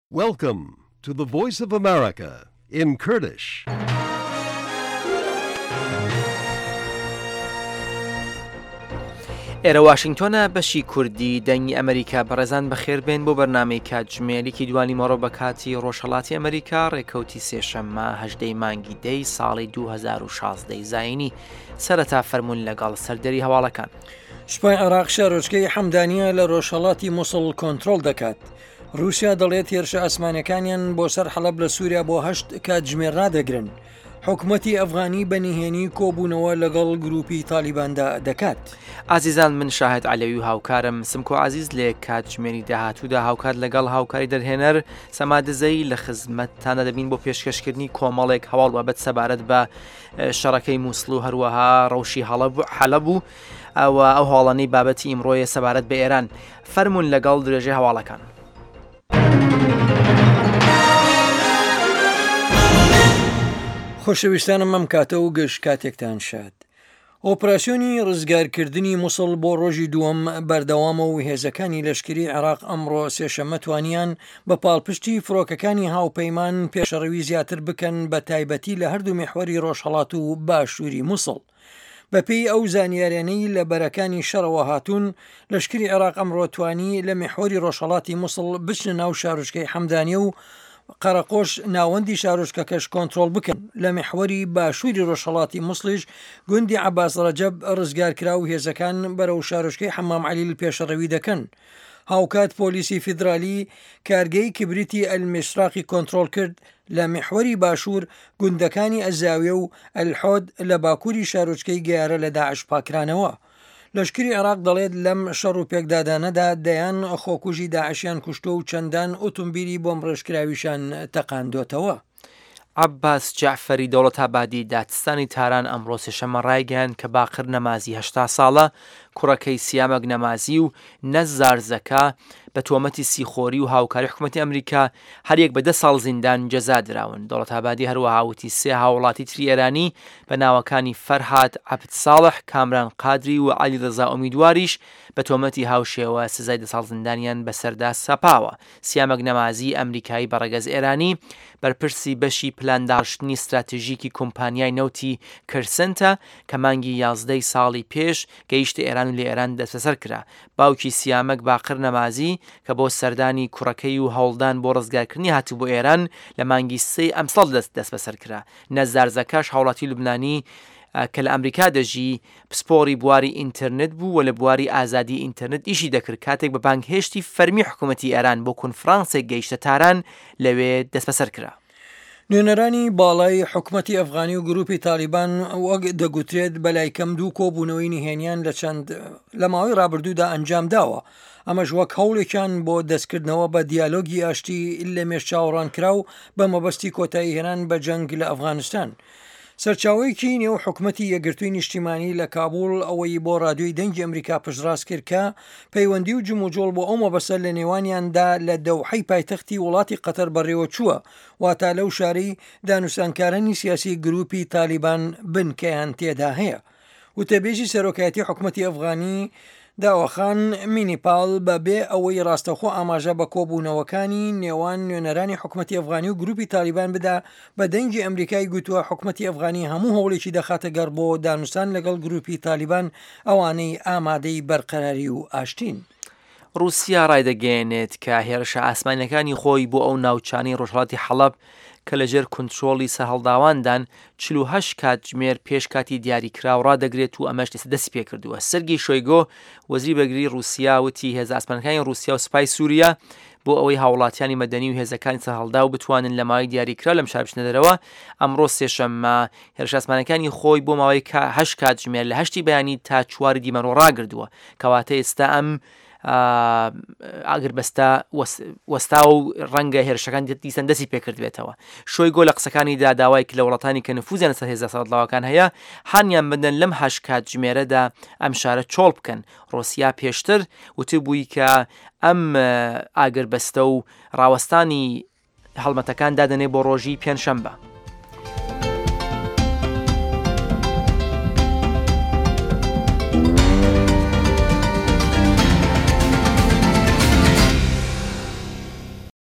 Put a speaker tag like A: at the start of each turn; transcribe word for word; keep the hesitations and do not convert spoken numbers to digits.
A: Welcome to the Voice of America in Kurdish.
B: ئێرە واشنگتۆنە بەشی کوردی دەنگی ئەمریکا بەڕێزان بەخێربێن بۆ بەرنامەی کاتژمێریکی دوانی مەڕۆ بە کاتی ڕۆژهەڵاتی ئەمریکا ڕێکەوتی سێشەممە هەژدەی مانگی دەی ساڵی دوو هەزار و شازدەی زاینی سەرەتا فەرموون لەگەڵ سەردەری هەواڵەکان.
C: سوپای عێراق شارۆچکەی حەمدانیە لە ڕۆژهەڵاتی مووسڵ کۆنتڕۆڵ دەکات. رووسیا دەڵێت هێرشە ئاسمانەکانیان بۆ سەر حەڵەب لە سووریا بۆ هەشت کاتژمێر ڕادەگرن. حکوومەتی ئەفغانی بەنیهێنی کۆبوونەوە لەگەڵ گروپی تالیباندا دەکات.
B: ئازیزان من شاهد عەلەوی و هاوکارم سمکۆ عزیز لێ کاتژمێری داهاتوودا هاوکات لەگەڵ هاوکاری دەرهێنەر سەمادزەی لە خزمەتتانە دەبین بۆ پێشکەشکردنی کۆمەڵێک هەواڵ بابەت سەبارەت بە شەڕەکەی مووسڵ و هەروەها ڕەوشی حەلەب و ئەوە ئەو هەواڵانەی بابەتی ئیمڕۆیە سەبارەت بە ئێران. فەرموون لەگەڵ درێژەی هەواڵەکان.
C: خۆشەویستانم ئەم کاتە و گەشت کاتێکتان شاد. ئۆپراسیۆنی ڕزگارکردنی مووسڵ بۆ ڕۆژی دووەم بەردەوامە و هێزەکانی لەشکری عێراق ئەمڕۆ سێشەممە توانیان بە پاڵپشتی فڕۆکەکانی هاوپەیمان پێشەڕەوی زیاتر بکەن بە تایبەتی لە هەردوو میحوەری ڕۆژهەڵات و باشووری مووسڵ. بەپێی ئەو زانیاریانەی لە بەرەکانی شەڕەوە هاتوون لەشکری عێراق ئەمڕۆ توانی لە میحوەری ڕۆژهەڵاتی مووسڵ بچنە ناو شارۆچکەی حەمدانیە و قەرەقۆش ناوەندی شارۆچکەکەش کۆنتڕۆڵ بکەن. لە میحوەری باشووری ڕۆژهەڵاتی مووسڵیش گوندی عەباس ڕەجەب ڕزگارکرا و هێزەکان بەرەو شارۆچکەی حەمام عەلیل پێشەڕەوی دەکەن. هاوکات پۆلیسی فیدرالی کارگەی کبریتی ئەلمیشراقی کۆنتڕۆڵ کرد لە میحوەری باشوور گوندەکانی ئەزاویە و ئەلحۆد لە باکووری شارۆچکەی گەیارە لە داعش پاکرانەوە. لەشکری عێراق دەڵێت لەم شەڕ و پێکدادانەدا دەیان خۆکوژی داعشیان کوشتۆ و چەندان ئۆتۆمبیلی بۆم ڕێژکراویشان تەقاندۆتەوە.
B: عەباس جەعفەری دەوڵەتابادی دادستانی تاران ئەمڕۆ سێشەممە ڕایگەیاند کە باقر نەمازی هەشتا ساڵە کوڕەکەی سیامەک نەمازی و نەزار زەکا بە تۆمەتی سیخۆری و هاوکاری حکوومەتی ئەمریکا هەریەک بە دە ساڵ زیندان جەزا دراون. دەوڵەتابادی هەروەها وتی سێ هاوڵاتی تری ئێرانی بە ناوەکانی فەرهاد عەبد ساڵح، کامران قادری و عەلی ڕەزا ئومیدواریش بە تۆمەتی هاوشێوە سزای دە ساڵ زیندانیان بەسەردا سەپاوە. سیامەک نەمازی ئەمریکایی بەڕێگەز ئێرانی بەرپرسی بەشی پلانداڕشتنی استراتیژیکی کۆمپانیای نەوتی کرسنتە کە مانگی یازدەی ساڵی پێش گەیشتە ئێران و لە ئێران دەستبەسەر کرا. باوکی سیامەک باقر نەمازی کە بۆ سەردانی کوڕەکەی و هەوڵدان بۆ ڕزگارکردنی هاتوو بۆ ئێران لە مانگی سێ ئەمساڵ دەست دەست بەسەر کرا. نەزار زەکاش هاوڵاتی لوبنانی کە لە ئەمریکا دەژی پسپۆری بواری ئینتەرنێت بوو و لە بواری ئازادی ئینتەرنێت ئیشی دەکرد کاتێک بە بانگهێشتی فەرمی حکوومەتی ئێران بۆ کۆنفرانسێک گەیشتە تاران لەوێ دەست بەسەر کرا.
C: نوێنەرانی باڵای حکوومەتی ئەفغانی و گروپی تالیبان وەک دەگوترێت بەلای کەم دوو کۆبوونەوەی نهێنیان لە چەند لە ماوەی ڕابردوودا ئەنجام داوە. ئەمەش وەک هەوڵێکیان بۆ دەستکردنەوە بە دیالۆگی ئاشتی لە مێش چاوەڕانکرا و بە مەبەستی کۆتایی هێنان بە جەنگ لە ئەفغانستان. سەرچاوەیەکی نێو حکوومەتی یەکگرتووی نیشتیمانی لە کابوڵ ئەوەی بۆ ڕادیۆی دەنگی ئەمریکا پشتڕاست کرد کە پەیوەندی و جموجۆڵ بۆ ئەو مەبەسە لە نێوانیاندا لە دەوحەی پایتەختی وڵاتی قەتەر بەڕێوە چووە واتا لەو شارەی دانووسانکارانی سیاسی گروپی تالیبان بنکەیان تێدا هەیە. وتەبێژی سەرۆکایەتی حکوومەتی ئەفغانی داوەخان مینیپال بەبێ ئەوەی ڕاستەخۆ ئاماژە بە کۆبوونەوەکانی نێوان نوێنەرانی حکوومەتی ئەفغانی و گروپی تالیبان بدا بە دەنگی ئەمریکای گوتووە حکوومەتی ئەفغانی هەموو هەوڵێکی دەخاتە گەڕ بۆ دانوستان لەگەڵ گروپی تالیبان ئەوانەی ئامادەی بەرقەراری و ئاشتین.
B: رووسیا ڕایدەگەیەنێت کە هێرشە ئاسمانەکانی خۆی بۆ ئەو ناوچانی ڕۆژهەڵاتی حەڵەب کە لەژێر کۆنتڕۆڵی سەرهەڵداواندان چل و هەشت کاتژمێر پێش کاتی دیاریکراو ڕادەگرێت و ئەمەش ئێستا دەستی پێ کردووە. سەرگی شۆیگۆ وەزیری بەرگری رووسیا وتی هێزە ئاسمانەکانی رووسیا و سوپای سووریا بۆ ئەوەی هاوڵاتیانی مەدەنی و هێزەکانی سەرهەڵدا و بتوانن لە ماوەی دیاریکرا لەم شار بچنە دەرەوە. ئەمڕۆ سێشەممە هێرشە ئاسمانەکانی خۆی بۆ ماوەی هەشت کاتژمێر لە هەشتی بەیانی تا چواری دیمەنۆ ڕاگردووە کەواتە ئێستا ئەم ئاگر بەستا وەستا و ڕەنگە هێرشەکان دیسان دەستی پێکردبێتەوە. شۆی گۆ لە قسەکانیدا داوای کە لە وڵاتانی کە نفوزیان سەر هێزە سەرهەڵداوەکان هەیە هانیان بدەن لەم هەشت کاتژمێرەدا ئەم شارە چۆڵ بکەن. ڕۆسیا پێشتر وتی بووی کە ئەم ئاگر بەستە و ڕاوەستانی هەڵمەتەکان دادەنێ بۆ ڕۆژی پێنجشەمبە.